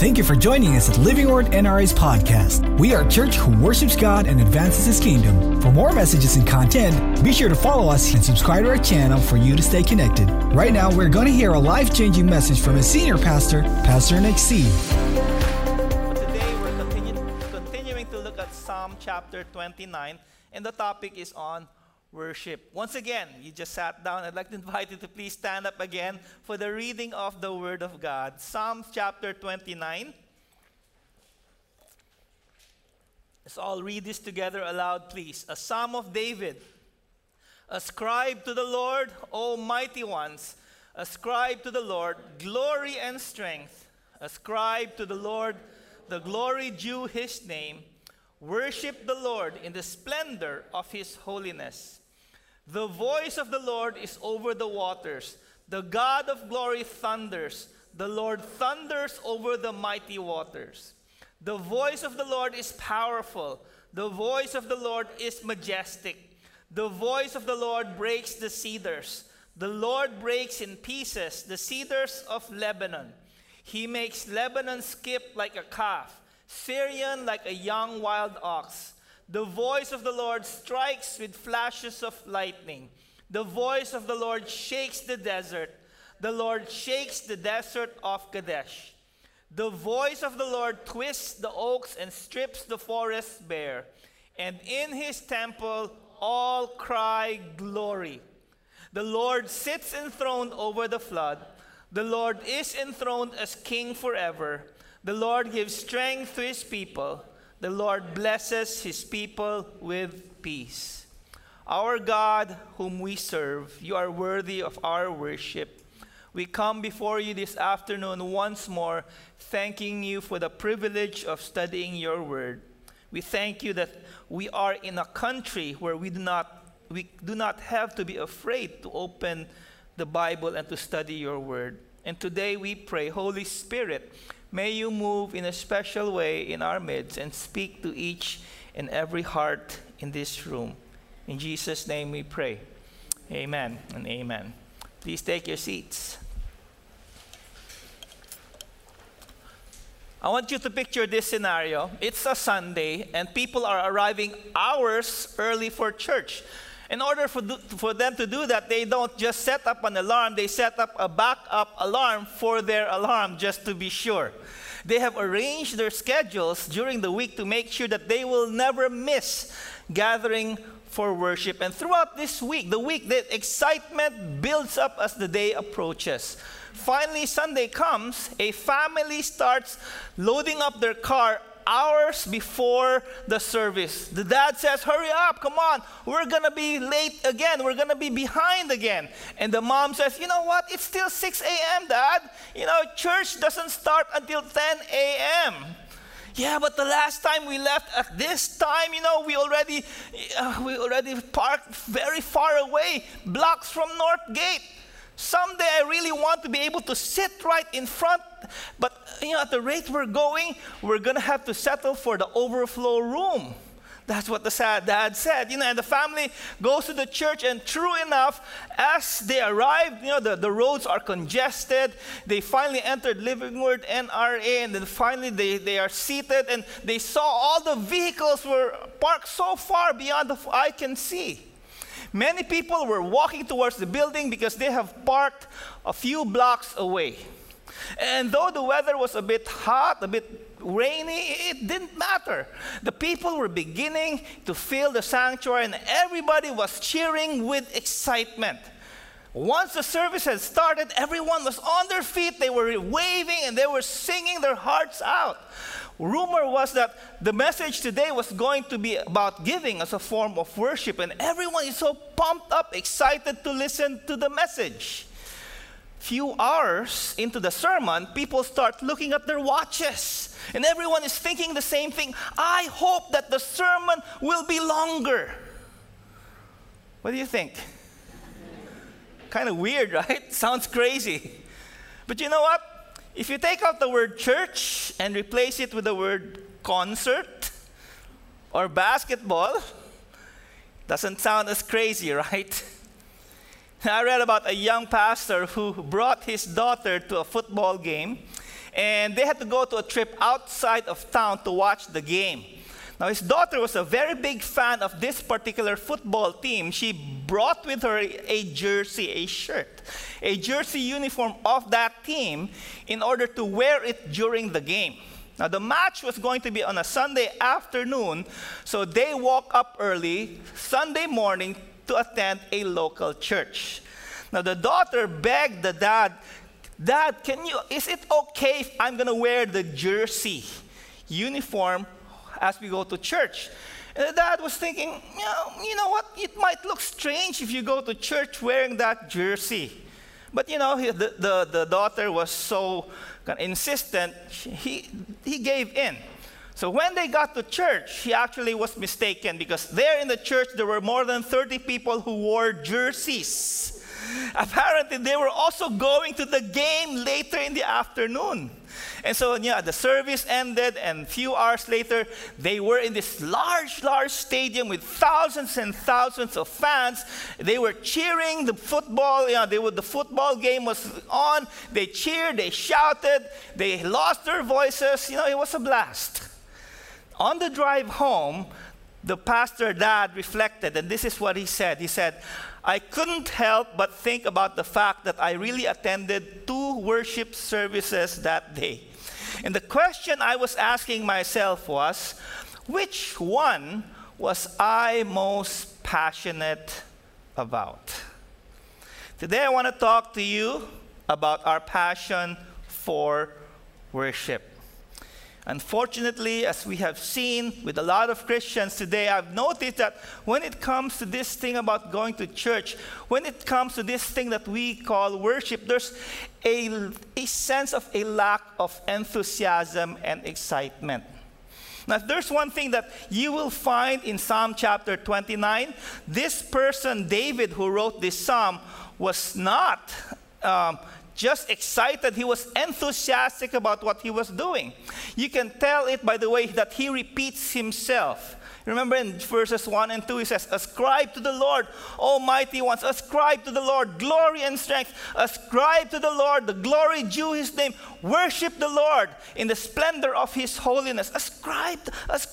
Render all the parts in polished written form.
Thank you for joining us at Living Word NRA's podcast. We are a church who worships God and advances His kingdom. For more messages and content, be sure to follow us and subscribe to our channel for you to stay connected. Right now, we're going to hear a life-changing message from a senior pastor, Pastor Nick C. Today, we're continuing to look at Psalm chapter 29, and the topic is on worship. Once again, you just sat down. I'd like to invite you to please stand up again for the reading of the Word of God. Psalm chapter 29. Let's all read this together aloud, please. A Psalm of David. Ascribe to the Lord, O mighty ones. Ascribe to the Lord glory and strength. Ascribe to the Lord the glory due His name. Worship the Lord in the splendor of His holiness. The voice of the Lord is over the waters. The God of glory thunders. The Lord thunders over the mighty waters. The voice of the Lord is powerful. The voice of the Lord is majestic. The voice of the Lord breaks the cedars. The Lord breaks in pieces the cedars of Lebanon. He makes Lebanon skip like a calf, Syrian like a young wild ox. The voice of the Lord strikes with flashes of lightning. The voice of the Lord shakes the desert. The Lord shakes the desert of Kadesh. The voice of the Lord twists the oaks and strips the forests bare. And in His temple all cry glory. The Lord sits enthroned over the flood. The Lord is enthroned as King forever. The Lord gives strength to His people. The Lord blesses His people with peace. Our God, whom we serve, you are worthy of our worship. We come before you this afternoon once more, thanking you for the privilege of studying your word. We thank you that we are in a country where we do not have to be afraid to open the Bible and to study your word. And today we pray, Holy Spirit, may you move in a special way in our midst and speak to each and every heart in this room. In Jesus' name we pray. Amen and amen. Please take your seats. I want you to picture this scenario. It's a Sunday and people are arriving hours early for church. In order for them to do that, they don't just set up an alarm, they set up a backup alarm for their alarm just to be sure. They have arranged their schedules during the week to make sure that they will never miss gathering for worship. And throughout this week, the excitement builds up as the day approaches. Finally, Sunday comes, a family starts loading up their car hours before the service. The dad says, hurry up, come on, we're going to be late again, we're going to be behind again. And the mom says, you know what, it's still 6 a.m., Dad. You know, church doesn't start until 10 a.m. Yeah, but the last time we left at this time, you know, we already parked very far away, blocks from North Gate. Someday I really want to be able to sit right in front, but you know, at the rate we're going, we're going to have to settle for the overflow room. That's what the sad dad said. You know, and the family goes to the church, and true enough, as they arrived, you know, the roads are congested. They finally entered Living Word NRA, and then finally they are seated, and they saw all the vehicles were parked so far beyond the eye can see. Many people were walking towards the building because they have parked a few blocks away. And though the weather was a bit hot, a bit rainy, it didn't matter. The people were beginning to fill the sanctuary, and everybody was cheering with excitement. Once the service had started, everyone was on their feet. They were waving and they were singing their hearts out. Rumor was that the message today was going to be about giving as a form of worship, and everyone is so pumped up, excited to listen to the message. Few hours into the sermon, people start looking at their watches, and everyone is thinking the same thing. I hope that the sermon will be longer. What do you think? Kind of weird, right? Sounds crazy. But you know what? If you take out the word church and replace it with the word concert or basketball, doesn't sound as crazy, right? I read about a young pastor who brought his daughter to a football game, and they had to go to a trip outside of town to watch the game. Now, his daughter was a very big fan of this particular football team. She brought with her a jersey, a shirt, a jersey uniform of that team in order to wear it during the game. Now, the match was going to be on a Sunday afternoon, so they woke up early Sunday morning to attend a local church. Now, the daughter begged the dad, "Dad, is it okay if I'm going to wear the jersey uniform as we go to church?" And the dad was thinking, you know what? It might look strange if you go to church wearing that jersey. But the daughter was so insistent, he gave in. So when they got to church, he actually was mistaken, because there in the church there were more than 30 people who wore jerseys. Apparently, they were also going to the game later in the afternoon. And so, the service ended, and a few hours later, they were in this large stadium with thousands and thousands of fans. They were cheering the football. The football game was on. They cheered, they shouted, they lost their voices. It was a blast. On the drive home, the pastor dad reflected, and this is what he said. He said, "I couldn't help but think about the fact that I really attended 2 worship services that day. And the question I was asking myself was, which one was I most passionate about?" Today I want to talk to you about our passion for worship. Unfortunately, as we have seen with a lot of Christians today, I've noticed that when it comes to this thing about going to church, when it comes to this thing that we call worship, there's a sense of a lack of enthusiasm and excitement. Now, if there's one thing that you will find in Psalm chapter 29, this person, David, who wrote this psalm, was not just excited. He was enthusiastic about what he was doing. You can tell it by the way that he repeats himself. Remember in verses 1 and 2, he says, "Ascribe to the Lord, almighty ones. Ascribe to the Lord glory and strength. Ascribe to the Lord the glory due his name. Worship the Lord in the splendor of his holiness." Ascribe,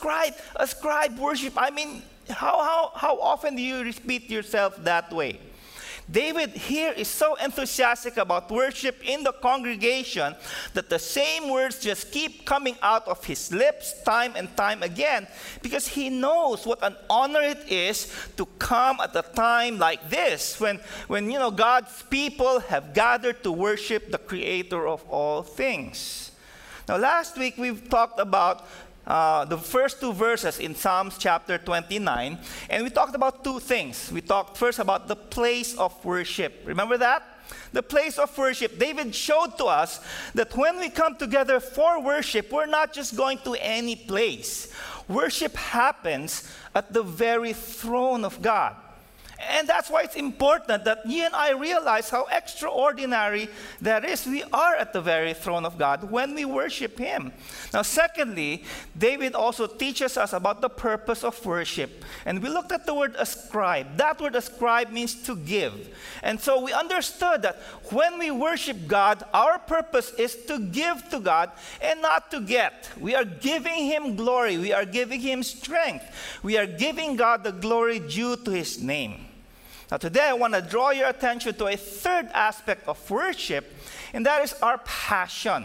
worship. I mean, how often do you repeat yourself that way? David here is so enthusiastic about worship in the congregation that the same words just keep coming out of his lips time and time again, because he knows what an honor it is to come at a time like this when God's people have gathered to worship the Creator of all things. Now, last week we've talked about the first 2 verses in Psalms chapter 29, and we talked about 2 things. We talked first about the place of worship. Remember that? The place of worship. David showed to us that when we come together for worship, we're not just going to any place. Worship happens at the very throne of God. And that's why it's important that you and I realize how extraordinary that is. We are at the very throne of God when we worship Him. Now, secondly, David also teaches us about the purpose of worship. And we looked at the word ascribe. That word ascribe means to give. And so we understood that when we worship God, our purpose is to give to God and not to get. We are giving Him glory. We are giving Him strength. We are giving God the glory due to His name. Now today I want to draw your attention to a third aspect of worship, and that is our passion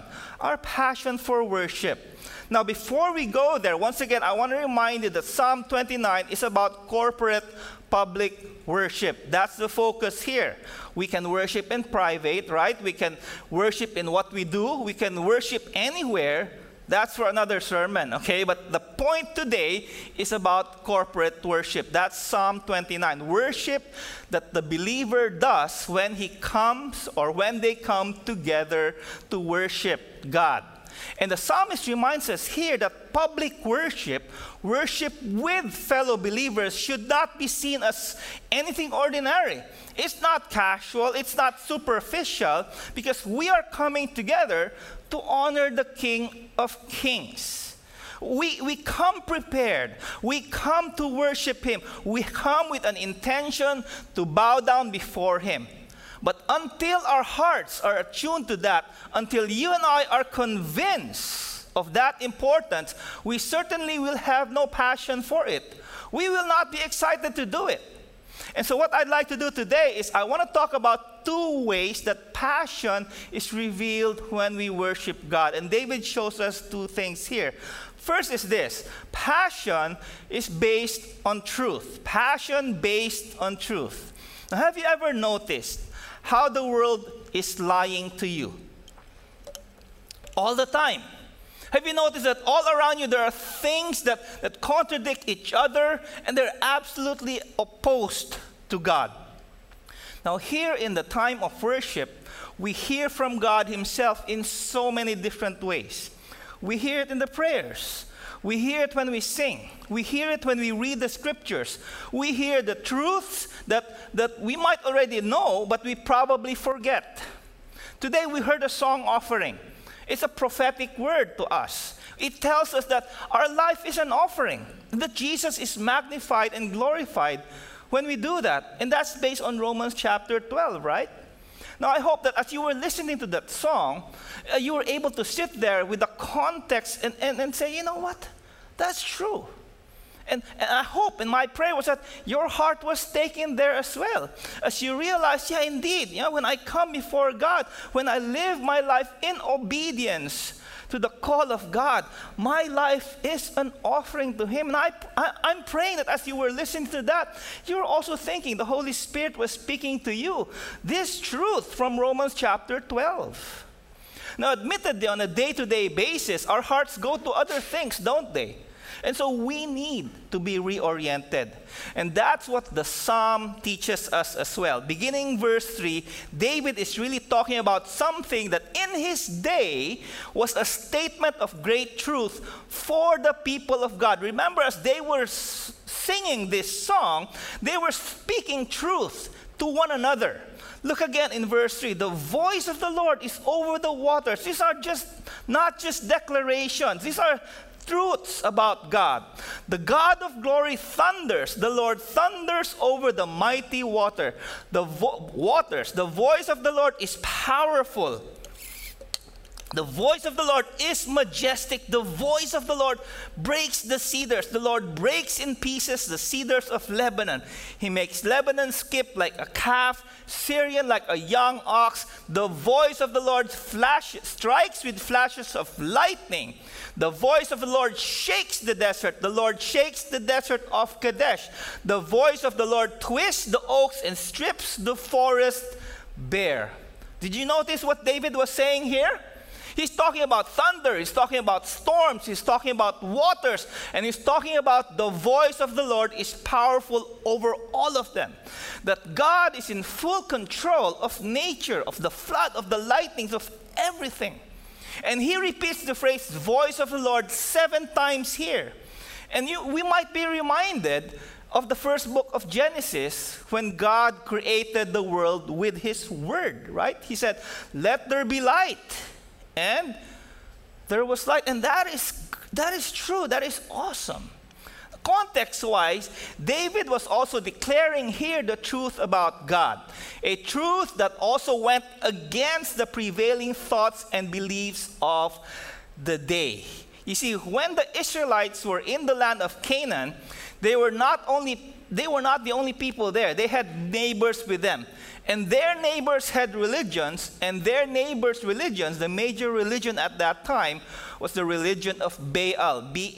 for worship. Now before we go there, once again, I want to remind you that Psalm 29 is about corporate public worship. That's the focus here. We can worship in private, right? We can worship in what we do. We can worship anywhere. That's for another sermon, okay? But the point today is about corporate worship. That's Psalm 29. Worship that the believer does when he comes or when they come together to worship God. And the psalmist reminds us here that public worship with fellow believers, should not be seen as anything ordinary. It's not casual, it's not superficial, because we are coming together to honor the King of Kings. We come prepared. We come to worship Him. We come with an intention to bow down before Him. But until our hearts are attuned to that, until you and I are convinced of that importance, we certainly will have no passion for it. We will not be excited to do it. And so what I'd like to do today is I want to talk about two ways that passion is revealed when we worship God. And David shows us two things here. First is this: passion is based on truth. Passion based on truth. Now, have you ever noticed how the world is lying to you? All the time. Have you noticed that all around you there are things that contradict each other and they're absolutely opposed to God? Now, here in the time of worship, we hear from God Himself in so many different ways. We hear it in the prayers. We hear it when we sing. We hear it when we read the scriptures. We hear the truths that we might already know, but we probably forget. Today we heard a song offering. It's a prophetic word to us. It tells us that our life is an offering, that Jesus is magnified and glorified when we do that. And that's based on Romans chapter 12, right? Now, I hope that as you were listening to that song, you were able to sit there with the context and say, you know what? That's true. And I hope, and my prayer was that your heart was taken there as well. As you realize, yeah, indeed, when I come before God, when I live my life in obedience to the call of God, my life is an offering to Him. And I'm praying that as you were listening to that, you were also thinking the Holy Spirit was speaking to you this truth from Romans chapter 12. Now, admittedly, on a day-to-day basis, our hearts go to other things, don't they? And so we need to be reoriented. And that's what the psalm teaches us as well. Beginning verse 3, David is really talking about something that in his day was a statement of great truth for the people of God. Remember, as they were singing this song, they were speaking truth to one another. Look again in verse 3. The voice of the Lord is over the waters. These are not just declarations. These are truths about God. The God of glory thunders. The Lord thunders over the mighty waters. The voice of the Lord is powerful. The voice of the Lord is majestic. The voice of the Lord breaks the cedars. The Lord breaks in pieces the cedars of Lebanon. He makes Lebanon skip like a calf, Syrian like a young ox. The voice of the Lord strikes with flashes of lightning. The voice of the Lord shakes the desert. The Lord shakes the desert of Kadesh. The voice of the Lord twists the oaks and strips the forest bare. Did you notice what David was saying here? He's talking about thunder, he's talking about storms, he's talking about waters, and he's talking about the voice of the Lord is powerful over all of them. That God is in full control of nature, of the flood, of the lightnings, of everything. And he repeats the phrase, voice of the Lord, 7 times here. And we might be reminded of the first book of Genesis when God created the world with His word, right? He said, let there be light. And there was light. And that is true. That is awesome. Context-wise, David was also declaring here the truth about God. A truth that also went against the prevailing thoughts and beliefs of the day. You see, when the Israelites were in the land of Canaan, they were not the only people there. They had neighbors with them. And their neighbors had religions, and their neighbors' religions, the major religion at that time, was the religion of Baal,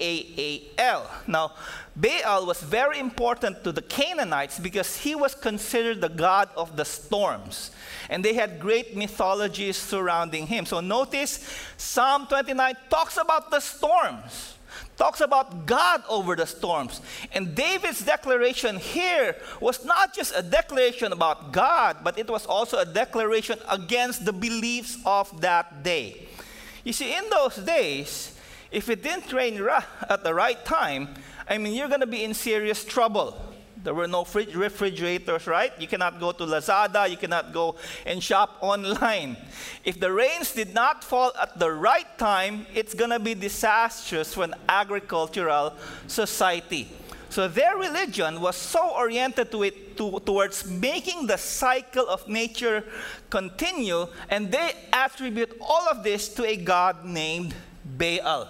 B-A-A-L. Now, Baal was very important to the Canaanites because he was considered the god of the storms. And they had great mythologies surrounding him. So notice, Psalm 29 talks about the storms. Talks about God over the storms. And David's declaration here was not just a declaration about God, but it was also a declaration against the beliefs of that day. You see, in those days, if it didn't rain at the right time, you're going to be in serious trouble. There were no refrigerators, right? You cannot go to Lazada. You cannot go and shop online. If the rains did not fall at the right time, it's going to be disastrous for an agricultural society. So their religion was so oriented towards making the cycle of nature continue, and they attribute all of this to a god named Baal.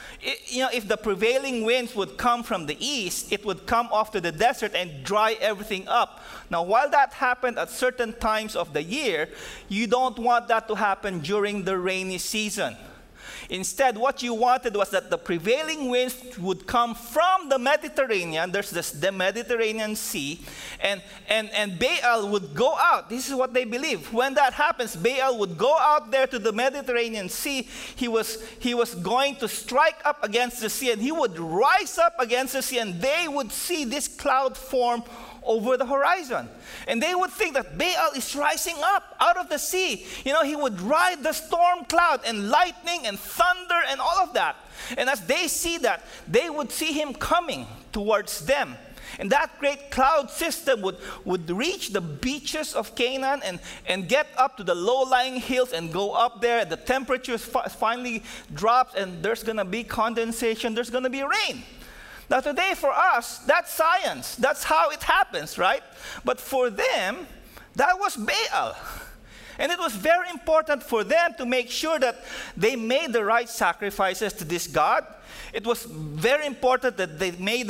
If the prevailing winds would come from the east, it would come off to the desert and dry everything up. Now, while that happened at certain times of the year, you don't want that to happen during the rainy season. Instead, what you wanted was that the prevailing winds would come from the Mediterranean. There's the Mediterranean Sea, and Baal would go out. This is what they believe. When that happens, Baal would go out there to the Mediterranean Sea. He was going to strike up against the sea, and he would rise up against the sea, and they would see this cloud form over the horizon. And they would think that Baal is rising up out of the sea. He would ride the storm cloud and lightning and thunder and all of that. And as they see that, they would see him coming towards them. And that great cloud system would reach the beaches of Canaan and get up to the low-lying hills and go up there. The temperature finally drops, and there's going to be condensation. There's going to be rain. Now today for us, that's science. That's how it happens, right? But for them, that was Baal. And it was very important for them to make sure that they made the right sacrifices to this god. It was very important that they made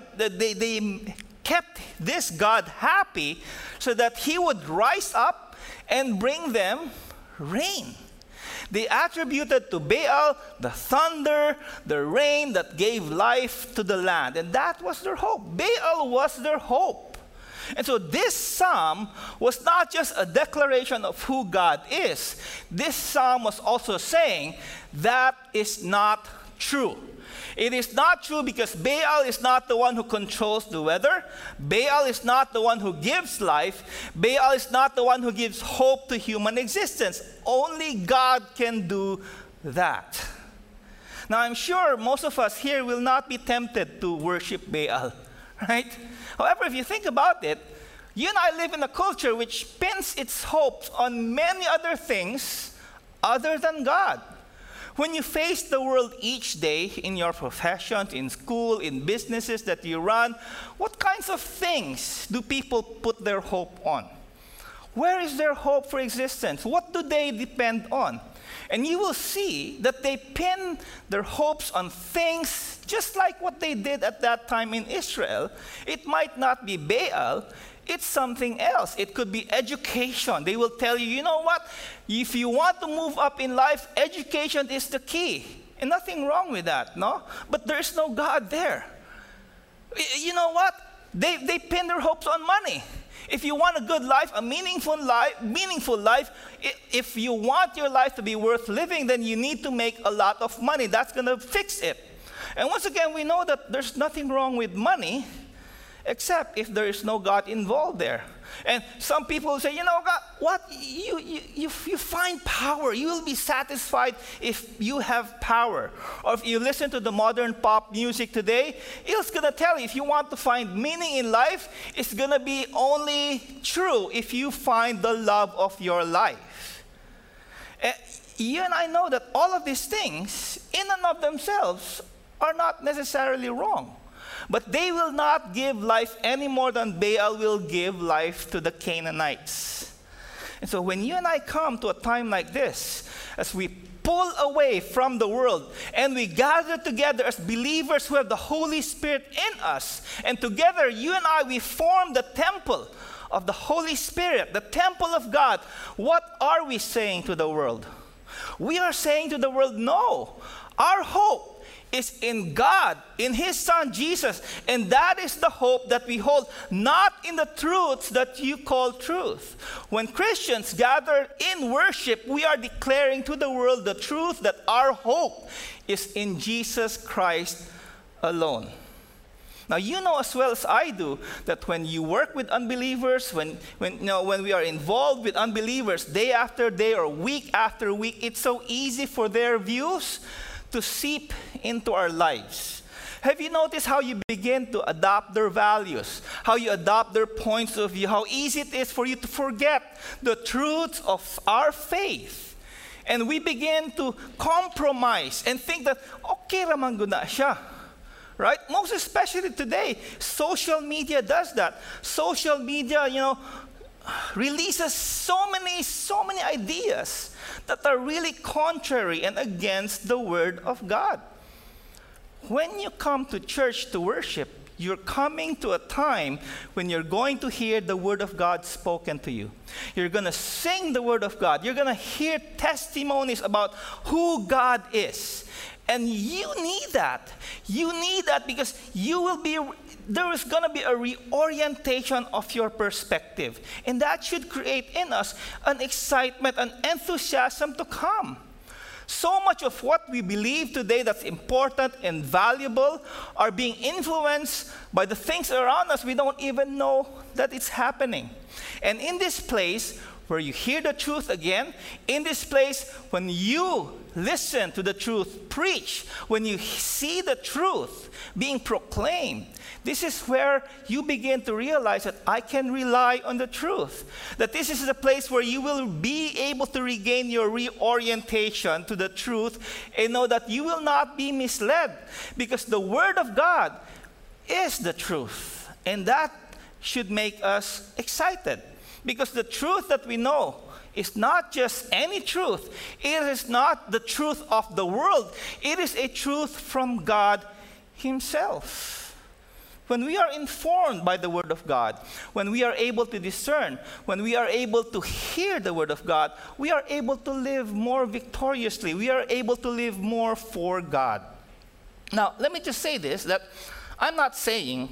they kept this god happy so that he would rise up and bring them rain. They attributed to Baal the thunder, the rain that gave life to the land. And that was their hope. Baal was their hope. And so this psalm was not just a declaration of who God is. This psalm was also saying that is not true. It is not true because Baal is not the one who controls the weather. Baal is not the one who gives life. Baal is not the one who gives hope to human existence. Only God can do that. Now, I'm sure most of us here will not be tempted to worship Baal, right? However, if you think about it, you and I live in a culture which pins its hopes on many other things other than God. When you face the world each day in your professions, in school, in businesses that you run, what kinds of things do people put their hope on? Where is their hope for existence? What do they depend on? And you will see that they pin their hopes on things just like what they did at that time in Israel. It might not be Baal. It's something else. It could be education. They will tell you, you know what? If you want to move up in life, education is the key. And nothing wrong with that, no? But there's no God there. You know what? They pin their hopes on money. If you want a good life, a meaningful life, if you want your life to be worth living, then you need to make a lot of money. That's going to fix it. And once again, we know that there's nothing wrong with money, except if there is no God involved there. And some people say, you know, God, what? You find power. You will be satisfied if you have power. Or if you listen to the modern pop music today, it's going to tell you if you want to find meaning in life, it's going to be only true if you find the love of your life. You and I know that all of these things, in and of themselves, are not necessarily wrong. But they will not give life any more than Baal will give life to the Canaanites. And so when you and I come to a time like this, as we pull away from the world and we gather together as believers who have the Holy Spirit in us, and together you and I, we form the temple of the Holy Spirit, the temple of God, what are we saying to the world? We are saying to the world, no, our hope is in God, in His Son Jesus. And that is the hope that we hold, not in the truths that you call truth. When Christians gather in worship, we are declaring to the world the truth that our hope is in Jesus Christ alone. Now, you know as well as I do that when you work with unbelievers, when we are involved with unbelievers day after day or week after week, it's so easy for their views to seep into our lives. Have you noticed how you begin to adopt their values, how you adopt their points of view, how easy it is for you to forget the truths of our faith? And we begin to compromise and think that, okay raman guna siya. right? Most especially today, social media does that. Social media, releases so many ideas that are really contrary and against the Word of God. When you come to church to worship, you're coming to a time when you're going to hear the Word of God spoken to you. You're going to sing the Word of God. You're going to hear testimonies about who God is. And you need that. You need that because there is going to be a reorientation of your perspective. And that should create in us an excitement, an enthusiasm to come. So much of what we believe today that's important and valuable are being influenced by the things around us. We don't even know that it's happening. And in this place where you hear the truth again, in this place when you listen to the truth preached, when you see the truth being proclaimed, this is where you begin to realize that I can rely on the truth. That this is the place where you will be able to regain your reorientation to the truth and know that you will not be misled because the Word of God is the truth. And that should make us excited because the truth that we know is not just any truth. It is not the truth of the world. It is a truth from God Himself. When we are informed by the Word of God, when we are able to discern, when we are able to hear the Word of God, we are able to live more victoriously. We are able to live more for God. Now, let me just say this, that I'm not saying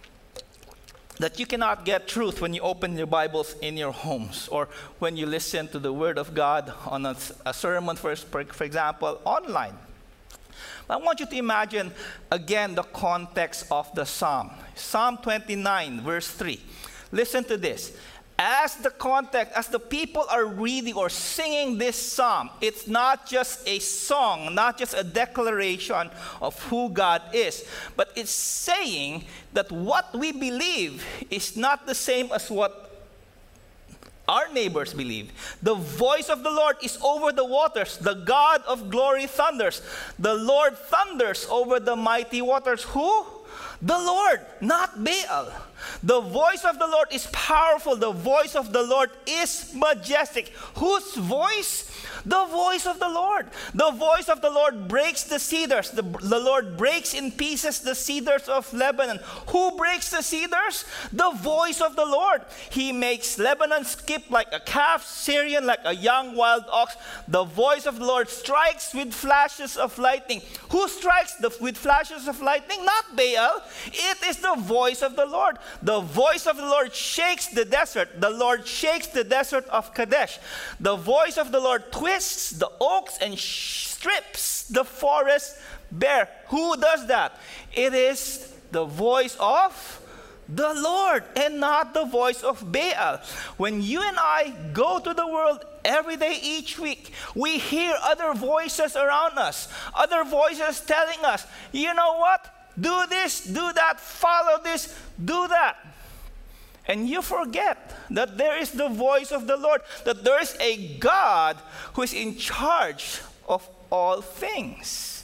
that you cannot get truth when you open your Bibles in your homes or when you listen to the Word of God on a sermon, for example, online. I want you to imagine again the context of the psalm. Psalm 29, verse 3. Listen to this. As the people are reading or singing this psalm, it's not just a song, not just a declaration of who God is, but it's saying that what we believe is not the same as what our neighbors believe. The voice of the Lord is over the waters. The God of glory thunders. The Lord thunders over the mighty waters. Who? The Lord, not Baal. The voice of the Lord is powerful. The voice of the Lord is majestic. Whose voice? The voice of the Lord. The voice of the Lord breaks the cedars. The Lord breaks in pieces the cedars of Lebanon. Who breaks the cedars? The voice of the Lord. He makes Lebanon skip like a calf, Syrian like a young wild ox. The voice of the Lord strikes with flashes of lightning. Who strikes with flashes of lightning? Not Baal. It is the voice of the Lord. The voice of the Lord shakes the desert. The Lord shakes the desert of Kadesh. The voice of the Lord twists the oaks and strips the forest bare. Who does that? It is the voice of the Lord and not the voice of Baal. When you and I go to the world every day, each week, we hear other voices around us, other voices telling us, you know what? Do this, do that, follow this, do that. And you forget that there is the voice of the Lord, that there is a God who is in charge of all things.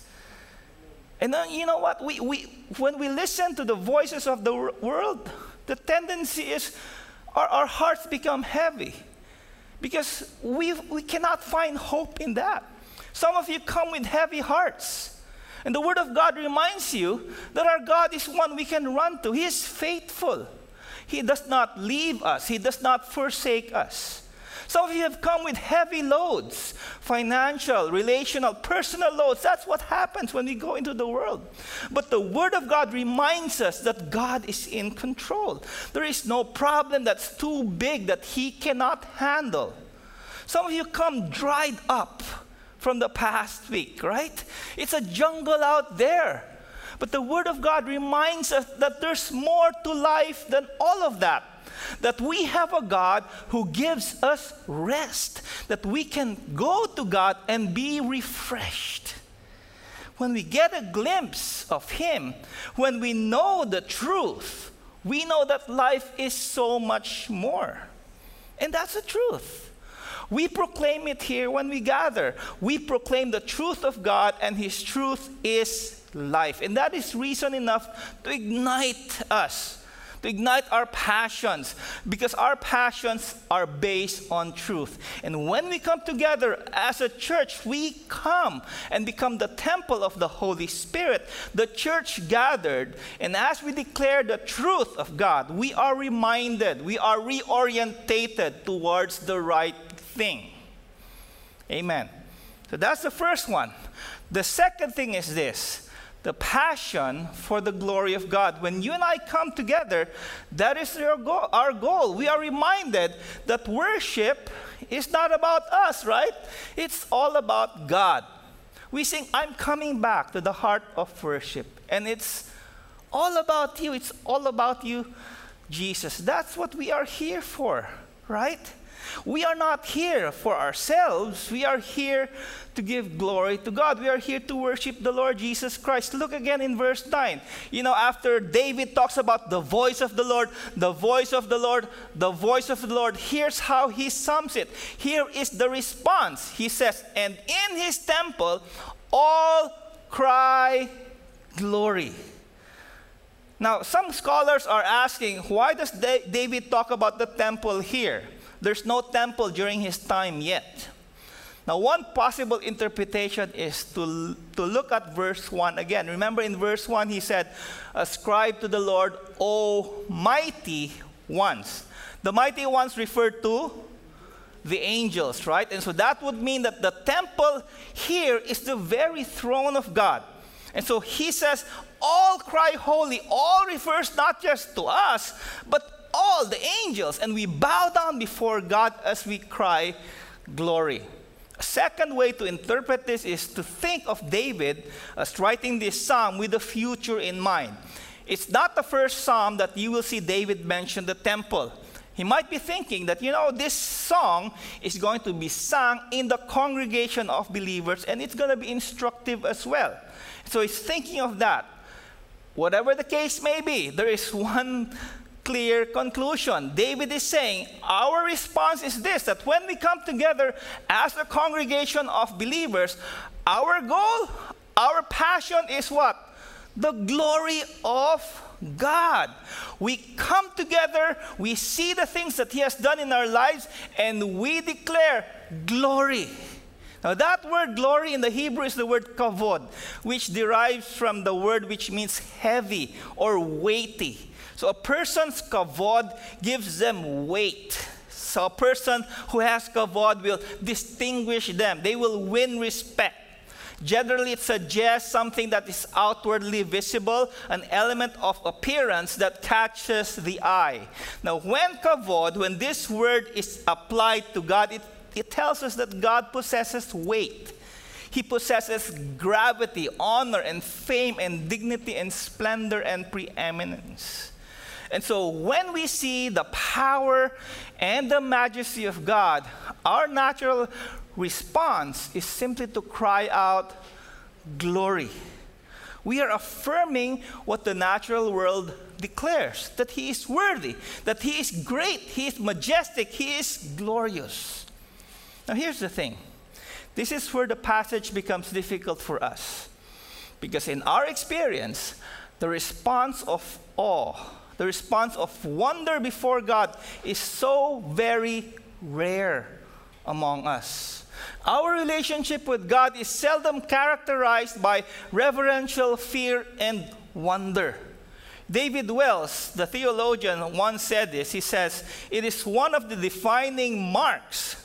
And then, you know what? When we listen to the voices of the world, the tendency is our hearts become heavy because we cannot find hope in that. Some of you come with heavy hearts. And the Word of God reminds you that our God is one we can run to. He is faithful. He does not leave us. He does not forsake us. Some of you have come with heavy loads, financial, relational, personal loads. That's what happens when we go into the world. But the Word of God reminds us that God is in control. There is no problem that's too big that He cannot handle. Some of you come dried up from the past week, right? It's a jungle out there. But the Word of God reminds us that there's more to life than all of that. That we have a God who gives us rest. That we can go to God and be refreshed. When we get a glimpse of Him, when we know the truth, we know that life is so much more. And that's the truth. We proclaim it here when we gather. We proclaim the truth of God, and His truth is life. And that is reason enough to ignite us, to ignite our passions, because our passions are based on truth. And when we come together as a church, we come and become the temple of the Holy Spirit, the church gathered. And as we declare the truth of God, we are reminded, we are reorientated towards the right thing. Amen. So that's the first one. The second thing is this: the passion for the glory of God. When you and I come together, that is our goal. We are reminded that worship is not about us, right? It's all about God. We sing, I'm coming back to the heart of worship. And it's all about you. It's all about you, Jesus. That's what we are here for, right? We are not here for ourselves. We are here to give glory to God. We are here to worship the Lord Jesus Christ. Look again in verse 9. You know, after David talks about the voice of the Lord, the voice of the Lord, the voice of the Lord, here's how he sums it. Here is the response. He says, and in his temple, all cry glory. Now, some scholars are asking, why does David talk about the temple here? There's no temple during his time yet. Now, one possible interpretation is to look at verse 1 again. Remember in verse 1, he said, ascribe to the Lord, O mighty ones. The mighty ones refer to the angels, right? And so that would mean that the temple here is the very throne of God. And so he says, all cry holy. All refers not just to us, but all the angels, and we bow down before God as we cry glory. A second way to interpret this is to think of David as writing this psalm with the future in mind. It's not the first psalm that you will see David mention the temple. He might be thinking that, this song is going to be sung in the congregation of believers, and it's going to be instructive as well. So he's thinking of that. Whatever the case may be, there is one clear conclusion. David is saying, our response is this, that when we come together as a congregation of believers, our goal, our passion is what? The glory of God. We come together, we see the things that He has done in our lives, and we declare glory. Now that word glory in the Hebrew is the word kavod, which derives from the word which means heavy or weighty. So a person's kavod gives them weight. So a person who has kavod will distinguish them. They will win respect. Generally, it suggests something that is outwardly visible, an element of appearance that catches the eye. Now, when this word is applied to God, it tells us that God possesses weight. He possesses gravity, honor, and fame, and dignity, and splendor, and preeminence. And so when we see the power and the majesty of God, our natural response is simply to cry out, glory. We are affirming what the natural world declares, that He is worthy, that He is great, He is majestic, He is glorious. Now here's the thing. This is where the passage becomes difficult for us. Because in our experience, the response of awe, the response of wonder before God is so very rare among us. Our relationship with God is seldom characterized by reverential fear and wonder. David Wells, the theologian, once said this. He says, it is one of the defining marks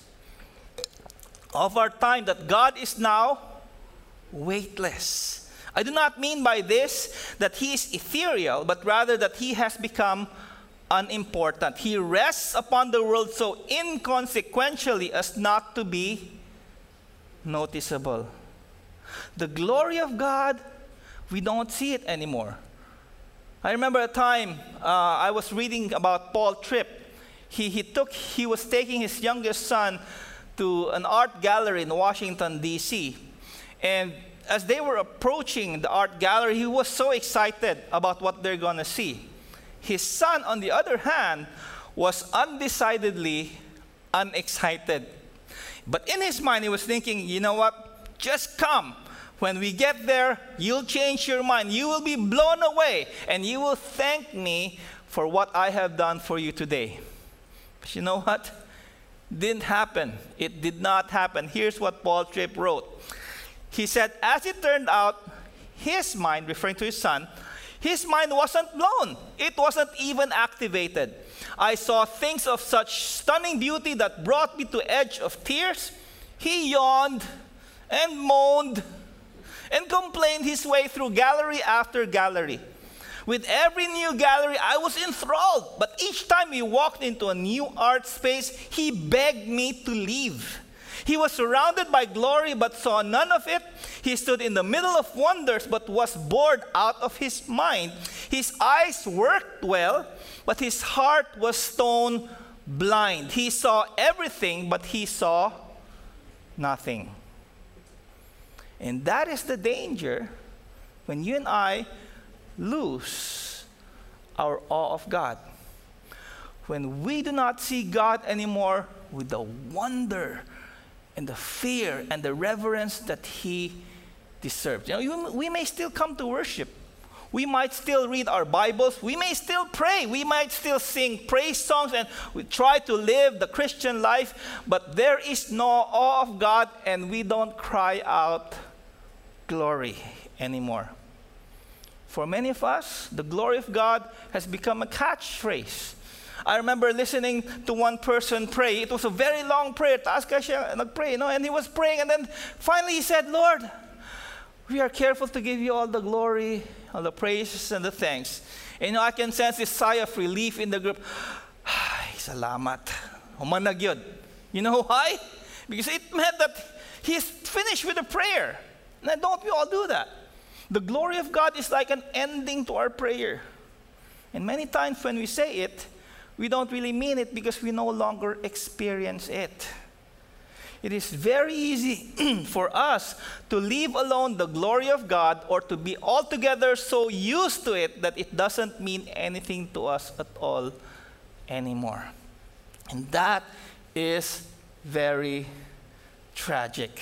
of our time that God is now weightless. I do not mean by this that He is ethereal, but rather that He has become unimportant. He rests upon the world so inconsequentially as not to be noticeable. The glory of God, we don't see it anymore. I remember a time I was reading about Paul Tripp. He was taking his youngest son to an art gallery in Washington, D.C. And as they were approaching the art gallery, he was so excited about what they're going to see. His son, on the other hand, was undecidedly unexcited. But in his mind, he was thinking, you know what? Just come. When we get there, you'll change your mind. You will be blown away, and you will thank me for what I have done for you today. But you know what? Didn't happen. It did not happen. Here's what Paul Tripp wrote. He said, as it turned out, his mind, referring to his son, his mind wasn't blown. It wasn't even activated. I saw things of such stunning beauty that brought me to edge of tears. He yawned and moaned and complained his way through gallery after gallery. With every new gallery, I was enthralled. But each time we walked into a new art space, he begged me to leave. He was surrounded by glory but saw none of it. He stood in the middle of wonders but was bored out of his mind. His eyes worked well, but his heart was stone blind. He saw everything, but he saw nothing. And that is the danger when you and I lose our awe of God. When we do not see God anymore with the wonder and the fear and the reverence that He deserves. We may still come to worship. We might still read our Bibles. We may still pray. We might still sing praise songs, and we try to live the Christian life. But there is no awe of God, and we don't cry out glory anymore. For many of us, the glory of God has become a catchphrase. I remember listening to one person pray. It was a very long prayer. Taas ka siya nagpray, and he was praying, and then finally he said, Lord, we are careful to give you all the glory, all the praises, and the thanks. And I can sense this sigh of relief in the group. Ay, salamat. Humanag yun. You know why? Because it meant that he's finished with the prayer. Now, don't we all do that? The glory of God is like an ending to our prayer. And many times when we say it, we don't really mean it because we no longer experience it. It is very easy for us to leave alone the glory of God, or to be altogether so used to it that it doesn't mean anything to us at all anymore. And that is very tragic.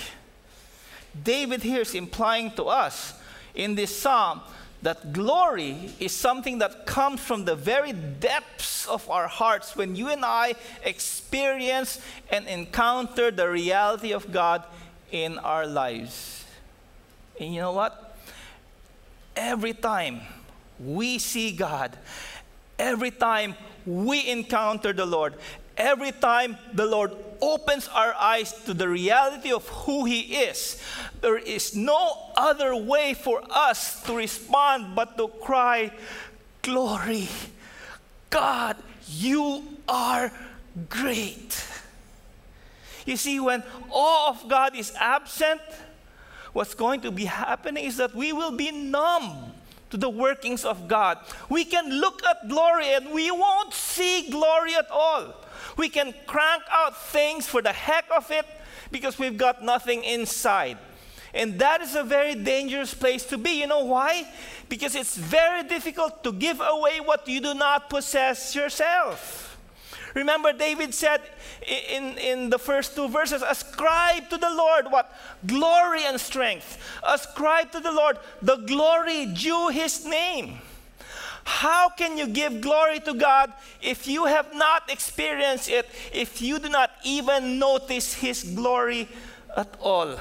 David here is implying to us in this psalm that glory is something that comes from the very depths of our hearts when you and I experience and encounter the reality of God in our lives. And you know what? Every time we see God, every time we encounter the Lord, every time the Lord opens our eyes to the reality of who He is, there is no other way for us to respond but to cry, glory, God, you are great. You see, when awe of God is absent, what's going to be happening is that we will be numb to the workings of God. We can look at glory and we won't see glory at all. We can crank out things for the heck of it because we've got nothing inside. And that is a very dangerous place to be. You know why? Because it's very difficult to give away what you do not possess yourself. Remember, David said in the first two verses, ascribe to the Lord what? Glory and strength. Ascribe to the Lord the glory due His name. How can you give glory to God if you have not experienced it, if you do not even notice His glory at all?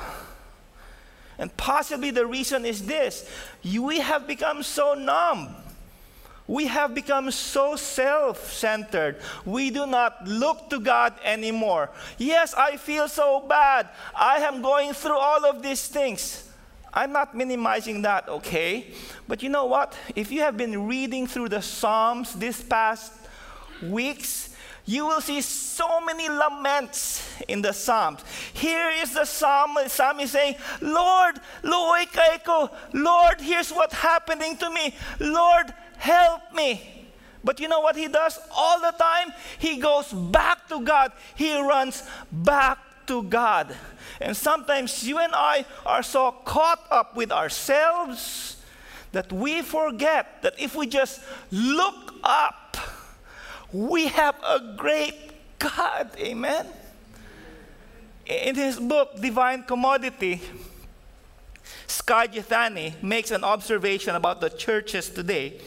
And possibly the reason is this: we have become so numb. We have become so self-centered. We do not look to God anymore. Yes, I feel so bad. I am going through all of these things. I'm not minimizing that, okay? But you know what? If you have been reading through the Psalms this past weeks, you will see so many laments in the Psalms. Here is the psalm is saying, Lord, luoy kay ko. Lord, here's what's happening to me. Lord, help me. But you know what he does all the time? He goes back to God. He runs back to God. And sometimes you and I are so caught up with ourselves that we forget that if we just look up, we have a great God. Amen? In his book, Divine Commodity, Skye Jethani makes an observation about the churches today.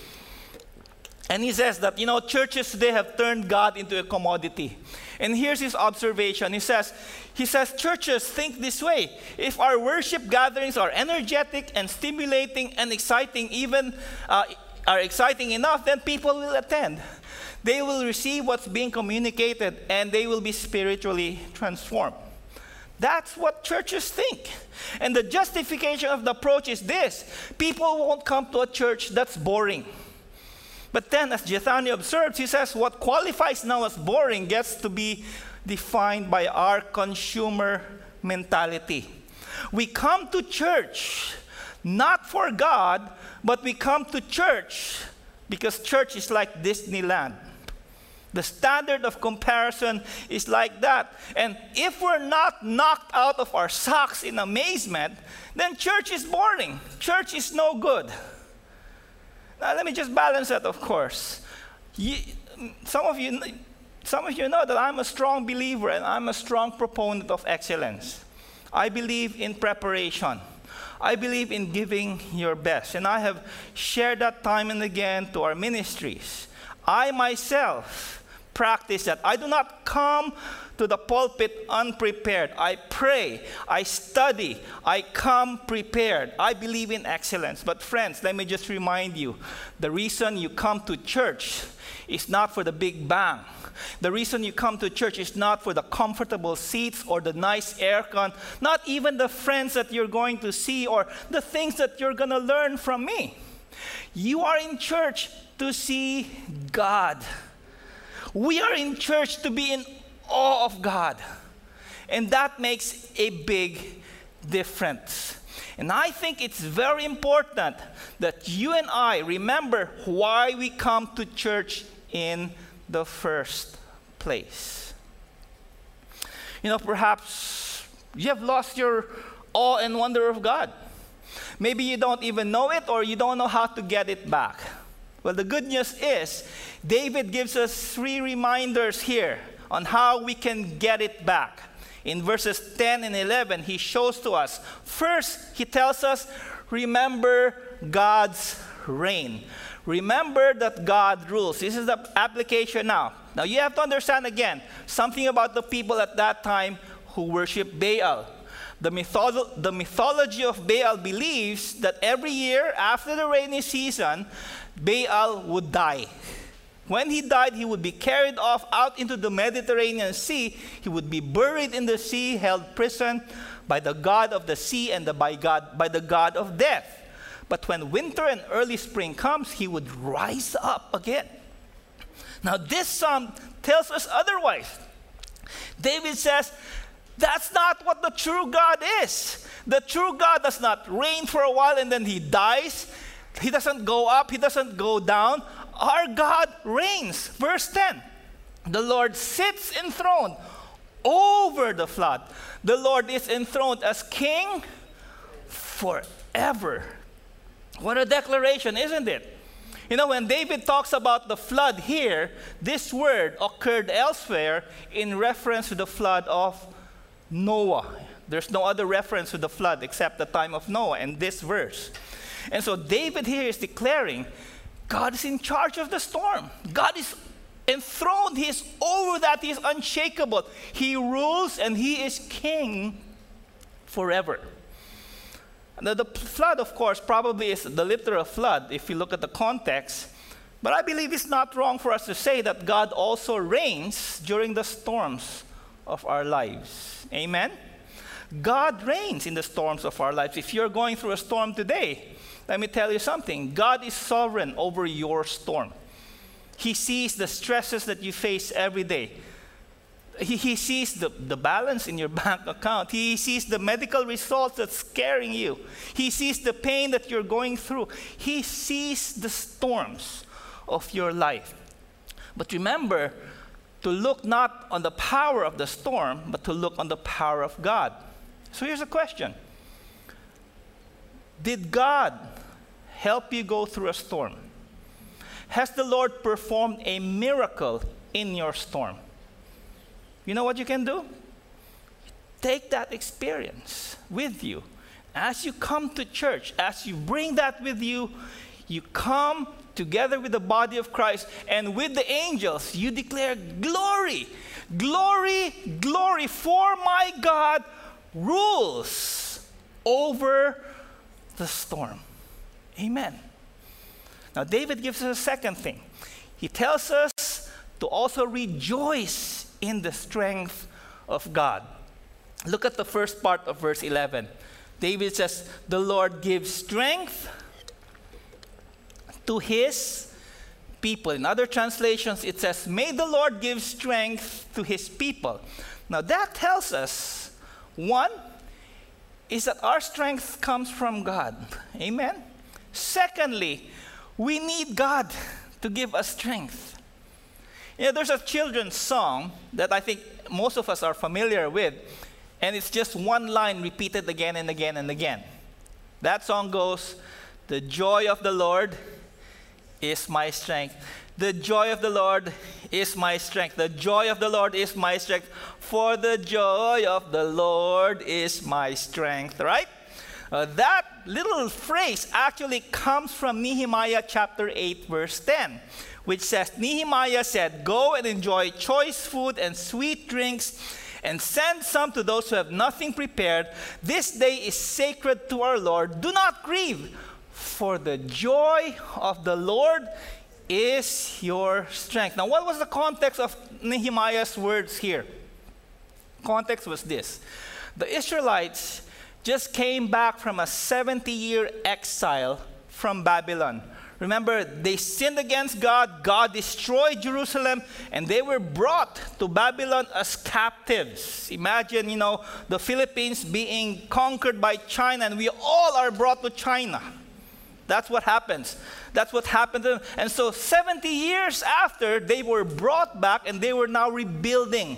And he says that, churches today have turned God into a commodity. And here's his observation. He says, churches think this way. If our worship gatherings are energetic and stimulating and exciting, are exciting enough, then people will attend. They will receive what's being communicated, and they will be spiritually transformed. That's what churches think. And the justification of the approach is this: people won't come to a church that's boring. But then, as Jethani observes, he says what qualifies now as boring gets to be defined by our consumer mentality. We come to church not for God, but we come to church because church is like Disneyland. The standard of comparison is like that. And if we're not knocked out of our socks in amazement, then church is boring. Church is no good. Now, let me just balance that, of course. Some of you know that I'm a strong believer and I'm a strong proponent of excellence. I believe in preparation. I believe in giving your best. And I have shared that time and again to our ministries. I myself practice that. I do not come to the pulpit unprepared. I pray, I study, I come prepared. I believe in excellence. But friends, let me just remind you, the reason you come to church is not for the big bang. The reason you come to church is not for the comfortable seats or the nice aircon, not even the friends that you're going to see or the things that you're going to learn from me. You are in church to see God. We are in church to be in awe of God. And that makes a big difference. And I think it's very important that you and I remember why we come to church in the first place. Perhaps you have lost your awe and wonder of God. Maybe you don't even know it, or you don't know how to get it back. Well, the good news is, David gives us 3 reminders here on how we can get it back. In verses 10 and 11, he shows to us. First, he tells us, remember God's reign. Remember that God rules. This is the application now. Now, you have to understand again something about the people at that time who worship Baal. The mythology of Baal believes that every year after the rainy season, Baal would die. When he died, he would be carried off out into the Mediterranean Sea. He would be buried in the sea, held prison by the god of the sea and by the god of death. But when winter and early spring comes, he would rise up again. Now, this psalm tells us otherwise. David says, that's not what the true God is. The true God does not reign for a while and then he dies. He doesn't go up, he doesn't go down. Our God reigns. Verse 10, the Lord sits enthroned over the flood. The Lord is enthroned as king forever. What a declaration, isn't it? When David talks about the flood here, this word occurred elsewhere in reference to the flood of Noah. There's no other reference to the flood except the time of Noah in this verse. And so David here is declaring God is in charge of the storm. God is enthroned. He is over that. He is unshakable. He rules and he is king forever. Now, the flood, of course, probably is the literal flood if you look at the context. But I believe it's not wrong for us to say that God also reigns during the storms of our lives. Amen? God reigns in the storms of our lives. If you're going through a storm today, let me tell you something. God is sovereign over your storm. He sees the stresses that you face every day. He sees the balance in your bank account. He sees the medical results that's scaring you. He sees the pain that you're going through. He sees the storms of your life. But remember to look not on the power of the storm, but to look on the power of God. So here's a question. Did God help you go through a storm? Has the Lord performed a miracle in your storm? You know what you can do? Take that experience with you As you come to church, as you bring that with you, you come together with the body of Christ, and with the angels, you declare, glory, glory, glory, for my God rules over the storm. Amen. Now, David gives us a second thing. He tells us to also rejoice in the strength of God. Look at the first part of verse 11. David says, the Lord gives strength to his people. In other translations, it says, may the Lord give strength to his people. Now that tells us, one, is that our strength comes from God. Amen? Secondly, we need God to give us strength. You know, there's a children's song that I think most of us are familiar with, and it's just one line repeated again and again and again. That song goes, the joy of the Lord is my strength. The joy of the Lord is my strength. The joy of the Lord is my strength. For the joy of the Lord is my strength. Right? That little phrase actually comes from Nehemiah chapter 8, verse 10, which says, Nehemiah said, go and enjoy choice food and sweet drinks, and send some to those who have nothing prepared. This day is sacred to our Lord. Do not grieve, for the joy of the Lord is your strength. Now, what was the context of Nehemiah's words here? Context was this. The Israelites just came back from a 70-year exile from Babylon. Remember, they sinned against God. God destroyed Jerusalem, and they were brought to Babylon as captives. Imagine, the Philippines being conquered by China, and we all are brought to China. That's what happens. That's what happened to them. And so 70 years after, they were brought back, and they were now rebuilding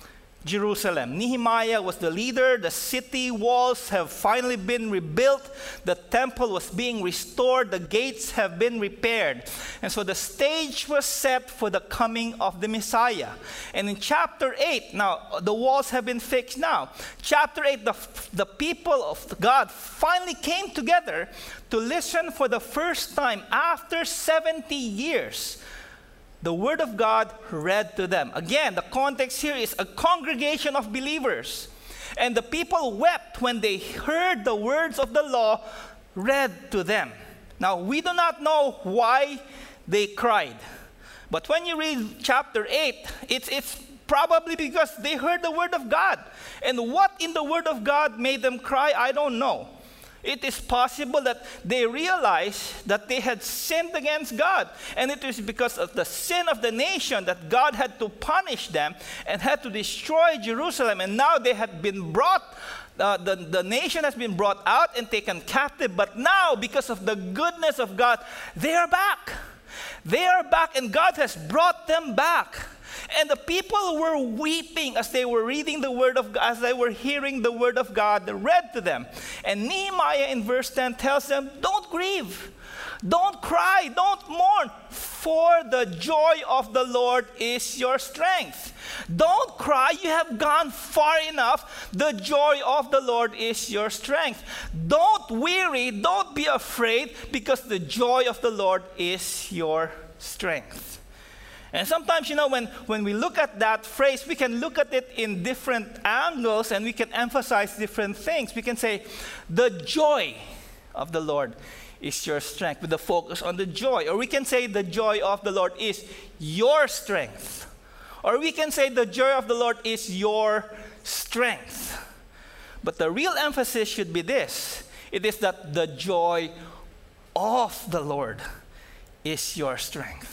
Jerusalem. Nehemiah was the leader. The city walls have finally been rebuilt. The temple was being restored. The gates have been repaired. And so the stage was set for the coming of the Messiah. And in chapter 8, now the walls have been fixed now. Chapter 8, the people of God finally came together to listen for the first time after 70 years. The word of God read to them. Again, the context here is a congregation of believers. And the people wept when they heard the words of the law read to them. Now, we do not know why they cried. But when you read chapter 8, it's probably because they heard the word of God. And what in the word of God made them cry, I don't know. It is possible that they realized that they had sinned against God. And it is because of the sin of the nation that God had to punish them and had to destroy Jerusalem. And now they had been brought, the nation has been brought out and taken captive. But now, because of the goodness of God, they are back. They are back, and God has brought them back. And the people were weeping as they were reading the word of God, as they were hearing the word of God read to them. And Nehemiah in verse 10 tells them, don't grieve, don't cry, don't mourn, for the joy of the Lord is your strength. Don't cry, you have gone far enough. The joy of the Lord is your strength. Don't weary, don't be afraid, because the joy of the Lord is your strength. And sometimes, when we look at that phrase, we can look at it in different angles and we can emphasize different things. We can say, the joy of the Lord is your strength, with the focus on the joy. Or we can say, the joy of the Lord is your strength. Or we can say, the joy of the Lord is your strength. But the real emphasis should be this. It is that the joy of the Lord is your strength.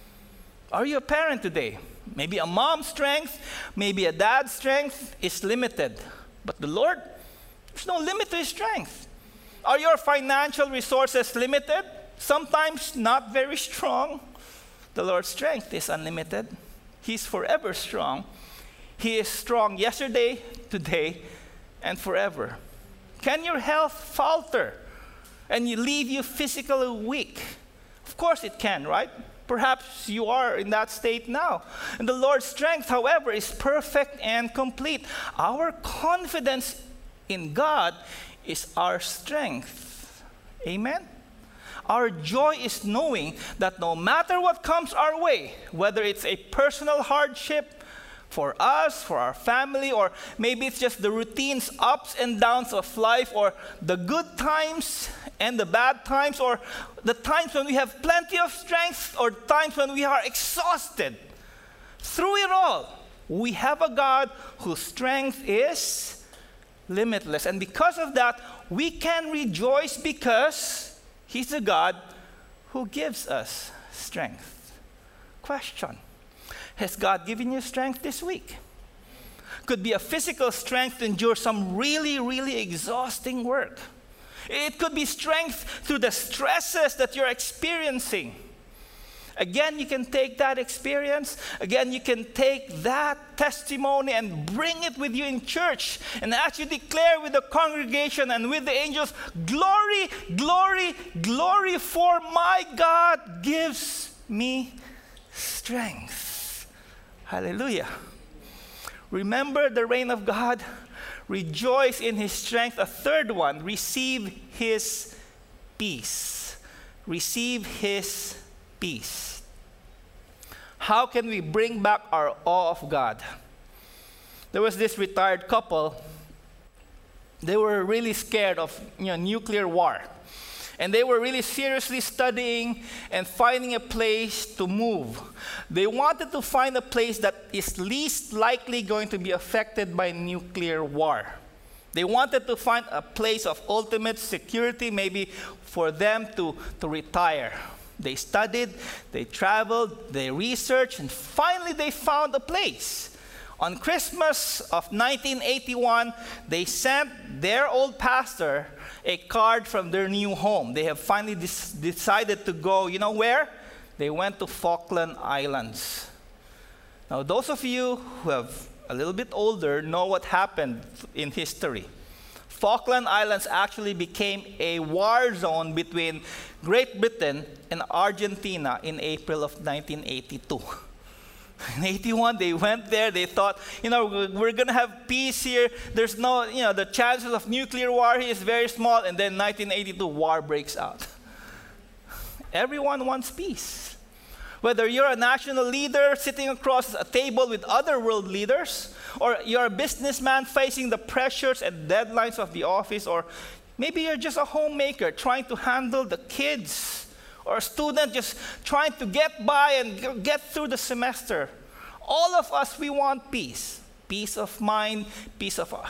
Are you a parent today? Maybe a mom's strength, maybe a dad's strength is limited. But the Lord, there's no limit to his strength. Are your financial resources limited? Sometimes not very strong. The Lord's strength is unlimited. He's forever strong. He is strong yesterday, today, and forever. Can your health falter and leave you physically weak? Of course it can, right? Perhaps you are in that state now. And the Lord's strength, however, is perfect and complete. Our confidence in God is our strength. Amen? Our joy is knowing that no matter what comes our way, whether it's a personal hardship for us, for our family, or maybe it's just the routines, ups and downs of life, or the good times and the bad times, or the times when we have plenty of strength, or times when we are exhausted. Through it all, we have a God whose strength is limitless. And because of that, we can rejoice because He's a God who gives us strength. Question: has God given you strength this week? Could be a physical strength to endure some really, really exhausting work. It could be strength through the stresses that you're experiencing. Again, you can take that experience. Again, you can take that testimony and bring it with you in church. And as you declare with the congregation and with the angels, glory, glory, glory, for my God gives me strength. Hallelujah. Remember the reign of God. Rejoice in His strength. A third one, receive His peace. Receive His peace. How can we bring back our awe of God? There was this retired couple. They were really scared of nuclear war. And they were really seriously studying and finding a place to move. They wanted to find a place that is least likely going to be affected by nuclear war. They wanted to find a place of ultimate security, maybe for them to retire. They studied, they traveled, they researched, and finally they found a place. On Christmas of 1981, they sent their old pastor a card from their new home. They have finally decided to go, you know where? They went to Falkland Islands. Now, those of you who have a little bit older know what happened in history. Falkland Islands actually became a war zone between Great Britain and Argentina in April of 1982. In 81, they went there. They thought, we're going to have peace here. There's no, the chances of nuclear war here is very small. And then 1982, war breaks out. Everyone wants peace. Whether you're a national leader sitting across a table with other world leaders, or you're a businessman facing the pressures and deadlines of the office, or maybe you're just a homemaker trying to handle the kids, or a student just trying to get by and get through the semester. All of us, we want peace. Peace of mind, peace of,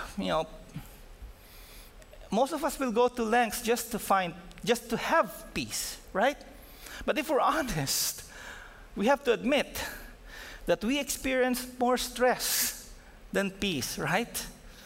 most of us will go to lengths just to have peace, right? But if we're honest, we have to admit that we experience more stress than peace, right?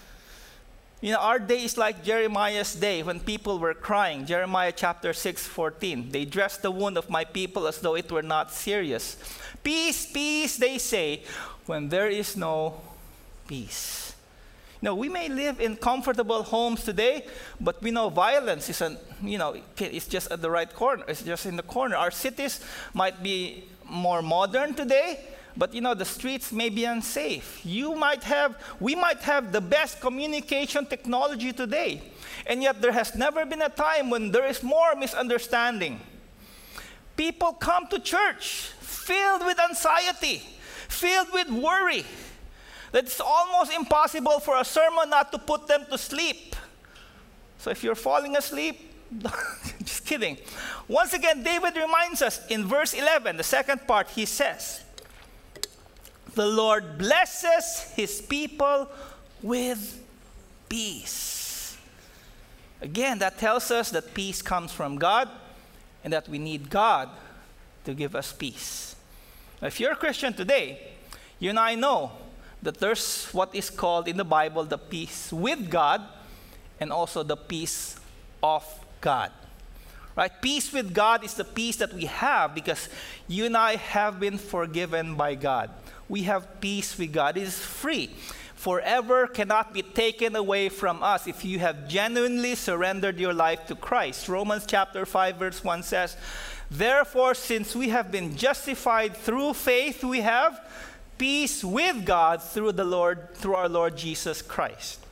Our day is like Jeremiah's day when people were crying. Jeremiah chapter 6:14. They dressed the wound of my people as though it were not serious. Peace, peace, they say, when there is no peace. We may live in comfortable homes today, but we know violence is, it's just at the right corner. It's just in the corner. Our cities might be more modern today, but the streets may be unsafe. We might have the best communication technology today, and yet there has never been a time when there is more misunderstanding. People come to church filled with anxiety, filled with worry, that it's almost impossible for a sermon not to put them to sleep. So if you're falling asleep, just kidding. Once again, David reminds us in verse 11, the second part, he says, the Lord blesses His people with peace. Again, that tells us that peace comes from God and that we need God to give us peace. Now, if you're a Christian today, you and I know that there's what is called in the Bible the peace with God and also the peace of God. Right? Peace with God is the peace that we have because you and I have been forgiven by God. We have peace with God. It is free. Forever cannot be taken away from us if you have genuinely surrendered your life to Christ. Romans chapter 5 verse 1 says, therefore, since we have been justified through faith, we have peace with God through our Lord Jesus Christ.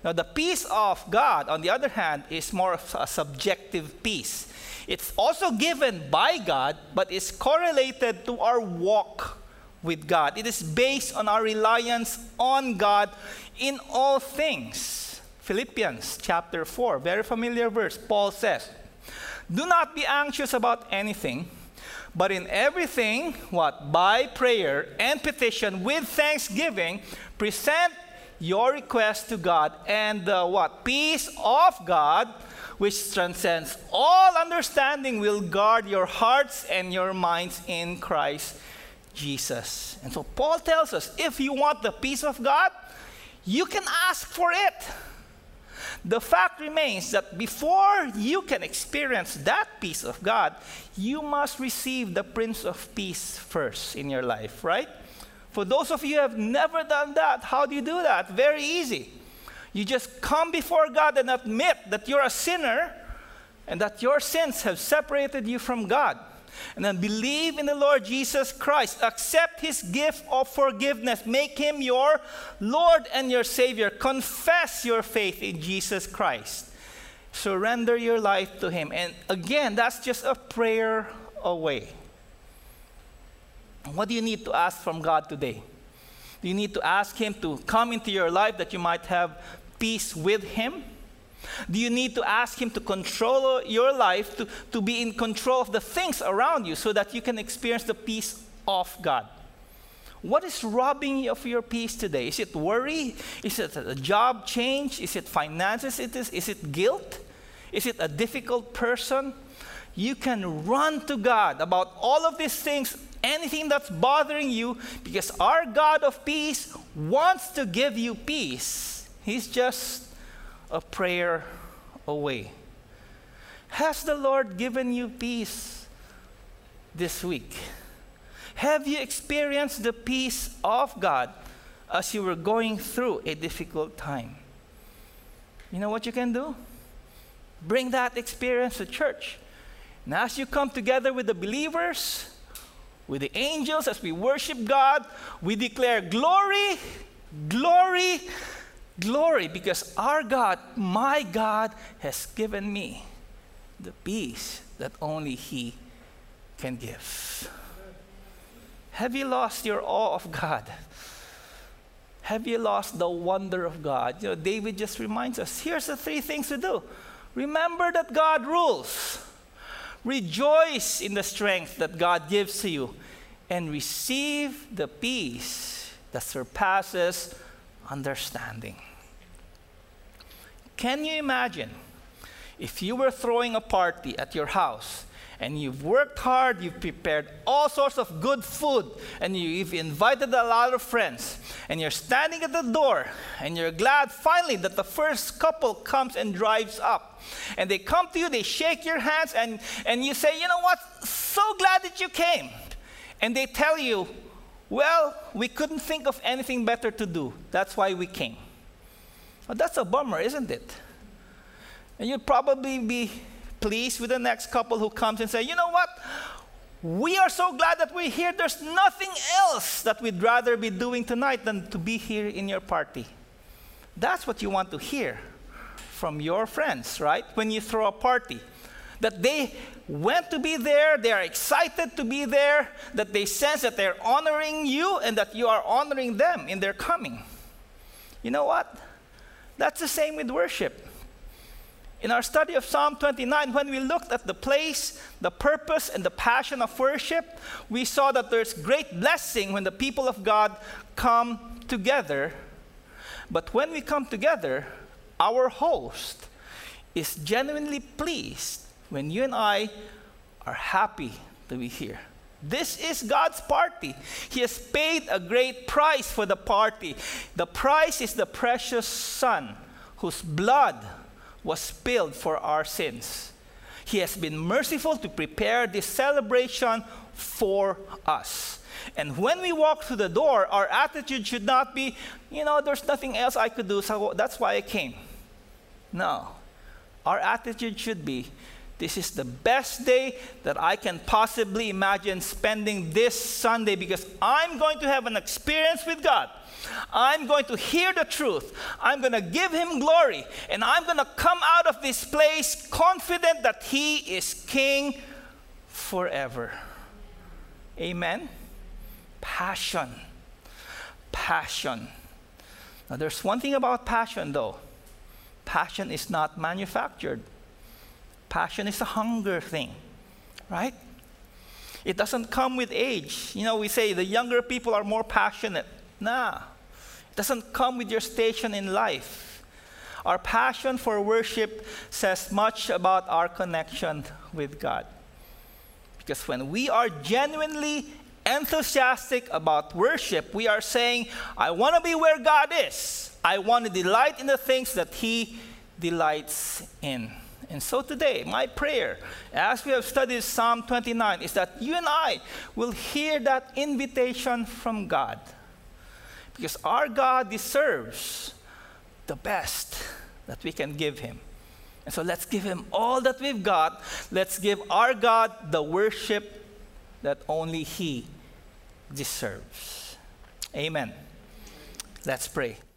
Now, the peace of God, on the other hand, is more of a subjective peace. It's also given by God, but it's correlated to our walk with God. It is based on our reliance on God in all things. Philippians chapter 4, very familiar verse. Paul says, "Do not be anxious about anything, but in everything," what? "By prayer and petition with thanksgiving, present your request to God, and the" what? "Peace of God, which transcends all understanding, will guard your hearts and your minds in Christ Jesus." And so Paul tells us, if you want the peace of God, you can ask for it. The fact remains that before you can experience that peace of God, you must receive the Prince of Peace first in your life, right? For those of you who have never done that, how do you do that? Very easy. You just come before God and admit that you're a sinner and that your sins have separated you from God. And then believe in the Lord Jesus Christ. Accept His gift of forgiveness. Make Him your Lord and your Savior. Confess your faith in Jesus Christ. Surrender your life to Him. And again, that's just a prayer away. What do you need to ask from God today? Do you need to ask Him to come into your life that you might have peace with Him? Do you need to ask Him to control your life, to be in control of the things around you so that you can experience the peace of God? What is robbing you of your peace today? Is it worry? Is it a job change? Is it finances? Is it guilt? Is it a difficult person? You can run to God about all of these things, anything that's bothering you, because our God of peace wants to give you peace. He's just a prayer away. Has the Lord given you peace this week? Have you experienced the peace of God as you were going through a difficult time? You know what you can do? Bring that experience to church. And as you come together with the believers, with the angels, as we worship God, we declare glory, glory, glory, because our God, my God, has given me the peace that only He can give. Have you lost your awe of God? Have you lost the wonder of God? You know, David just reminds us, here's the 3 things to do. Remember that God rules. Rejoice in the strength that God gives to you. And receive the peace that surpasses understanding. Can you imagine if you were throwing a party at your house and you've worked hard, you've prepared all sorts of good food, and you've invited a lot of friends, and you're standing at the door, and you're glad finally that the first couple comes and drives up. And they come to you, they shake your hands, and you say, you know what, so glad that you came. And they tell you, well, we couldn't think of anything better to do. That's why we came. Well, that's a bummer, isn't it? And you'd probably be pleased with the next couple who comes and say, you know what? We are so glad that we're here. There's nothing else that we'd rather be doing tonight than to be here in your party. That's what you want to hear from your friends, right? When you throw a party. That they went to be there, they are excited to be there, that they sense that they're honoring you and that you are honoring them in their coming. You know what? That's the same with worship. In our study of Psalm 29, when we looked at the place, the purpose, and the passion of worship, we saw that there's great blessing when the people of God come together. But when we come together, our host is genuinely pleased when you and I are happy to be here. This is God's party. He has paid a great price for the party. The price is the precious Son whose blood was spilled for our sins. He has been merciful to prepare this celebration for us. And when we walk through the door, our attitude should not be, you know, there's nothing else I could do, so that's why I came. No. Our attitude should be, this is the best day that I can possibly imagine spending this Sunday, because I'm going to have an experience with God. I'm going to hear the truth. I'm going to give Him glory. And I'm going to come out of this place confident that He is King forever. Amen? Passion. Passion. Now, there's one thing about passion, though. Passion is not manufactured. Passion is a hunger thing, right? It doesn't come with age. You know, we say the younger people are more passionate. Nah. It doesn't come with your station in life. Our passion for worship says much about our connection with God. Because when we are genuinely enthusiastic about worship, we are saying, I want to be where God is. I want to delight in the things that He delights in. And so today, my prayer, as we have studied Psalm 29, is that you and I will hear that invitation from God. Because our God deserves the best that we can give Him. And so let's give Him all that we've got. Let's give our God the worship that only He deserves. Amen. Let's pray.